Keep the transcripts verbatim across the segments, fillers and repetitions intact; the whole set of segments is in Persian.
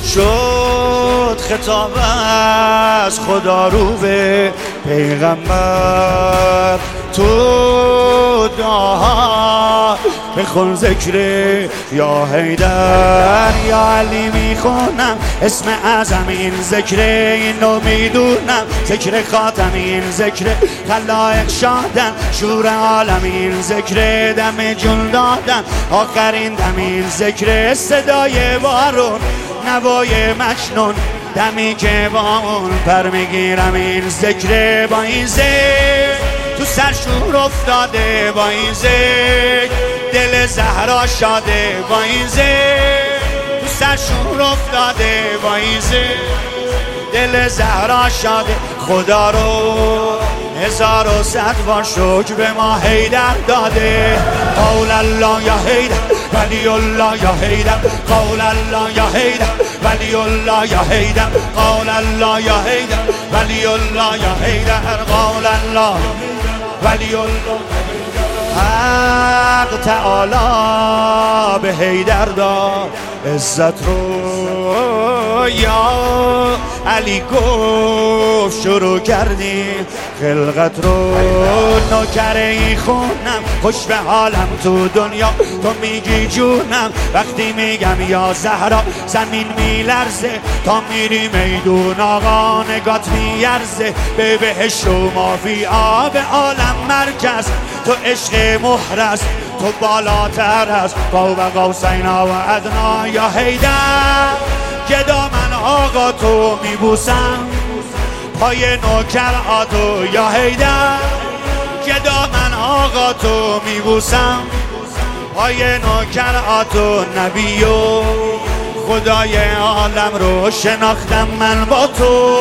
شد خطاب از خدا رو به پیغمبر تو دعاها بخون ذکر یا حیدر یا علی میخونم اسم اعظم این ذکر اینو میدونم ذکر خاتم این ذکر خلائق شادن شور عالم این ذکر دم جون دادن آخرین دم این ذکر صدای بارون نوای مجنون دمی که با اون پر میگیرم این ذکر با این ذکر تو سر شور افتاده با این ذکر دل زهرا شاده با این ذکر تو سر شور افتاده با این ذکر دل زهرا شاده خدا رو هزار و صد بار شکر به ما حیدر داده قول الله یا حیدر ولی الله یا حیدر قول الله یا حیدر ولی الله یا حیدر قول الله یا حیدر ولی الله یا حیدر قول الله ولی الله حق تعالی به حیدر داد عزت رو یا علی گفت شروع کردیم خلقت رو نوکره ای خونم خوش به حالم تو دنیا تو میگی جونم وقتی میگم یا زهرا زمین میلرزه تا میری میدون آقا نگات میارزه به بهشت و مافی آب عالم مرکز تو عشق مهرس تو بالاتر از قاب قوسین و ادنا یا حیدر گدا من آقا تو میبوسم پای نوکر آتو یا حیدر گدا من آقا تو میبوسم پای نوکر آتو نبی و خدای عالم رو شناختم من با تو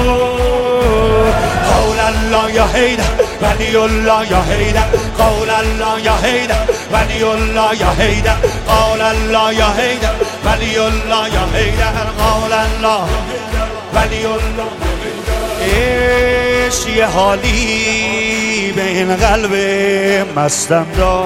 قول الله یا حیدر ولی الله یا حیدر قول الله یا حیدر ولی الله یا حیدر قول الله یا حیدر ولی الله یا حیدر قول الله ولی الله عشق یه حالی به این قلب مستم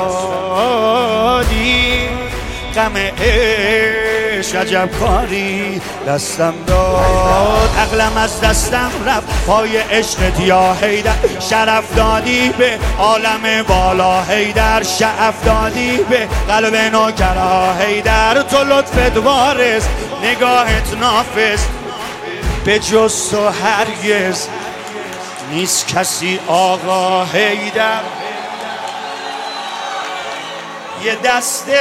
دادی غم عشق عجب کاری دستم داد عقلم از دستم رفت پای عشقت یا حیدر شرف دادی به عالم بالا حیدر شعف دادی به قلب نوکرا حیدر تو لطفت وارث نگاهت نافذ به جز تو هرگز نیست کسی آقا حیدر یه دستش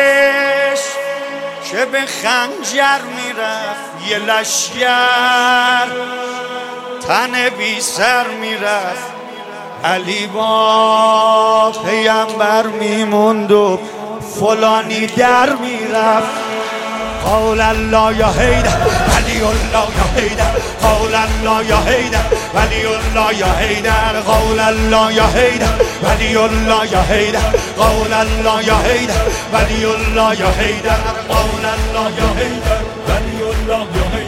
که به خنجر میرفت یه لشگر تن بی سر میرفت علی با پیامبر میموند و فلانی در میرفت قول الله یا حیدر ولی الله یا حیدر قول الله یا حیدر ولی الله یا حیدر قول الله یا حیدر ولی الله یا حیدر قول الله یا حیدر ولی الله یا حیدر قول الله یا حیدر ولی الله یا حیدر